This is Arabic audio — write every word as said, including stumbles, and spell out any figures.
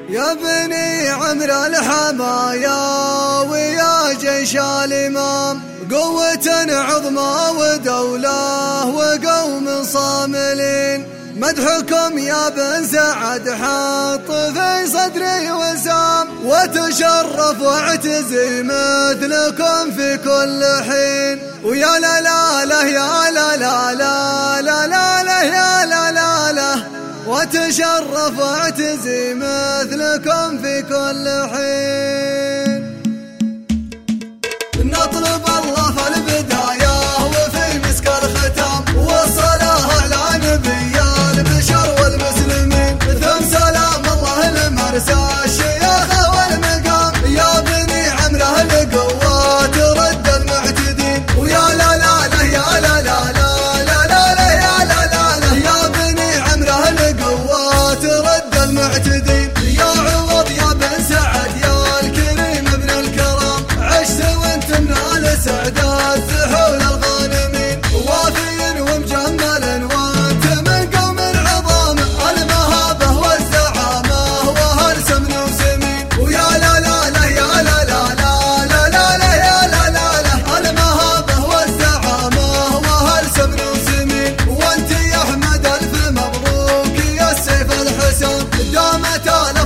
يا بني عمر الحمايا ويا جيش الإمام، قوة عظمى ودولة وقوم صاملين، مدحكم يا بن سعد حط في صدري وسام، وتشرف واعتزي مثلكم في كل حين، ويا لا لا لا يا لا لا لا لا لا لا يا لا لا لا، وتشرف واعتزي مثلكم في كل حين. نطلب الله في البداية وفي مسك الختام، والصلاة على نبي البشر والمسلمين، ثم سلام الله المرسى الشيخ والمقام، يا بني عمره القوة ترد المعتدين، ويا لا لا لا يا لا لا لا لا لا لا يا لا لا لا، يا بني عمره القوة ترد المعتدين، يا عوض يا بن سعد يا الكريم ابن الكرام، عشت وانت من السعدات سحول الغانمين، وافي ومجمل وانت من قوم العظام، المهابة والزعامة وهرسم وسمين، ويا لا لا لا يا لا لا لا لا لا لا يا لا لا لا، المهابة والزعامة وهرسم وسمين، وانت يا احمد الف مبروك يا السيف الحسام، دامت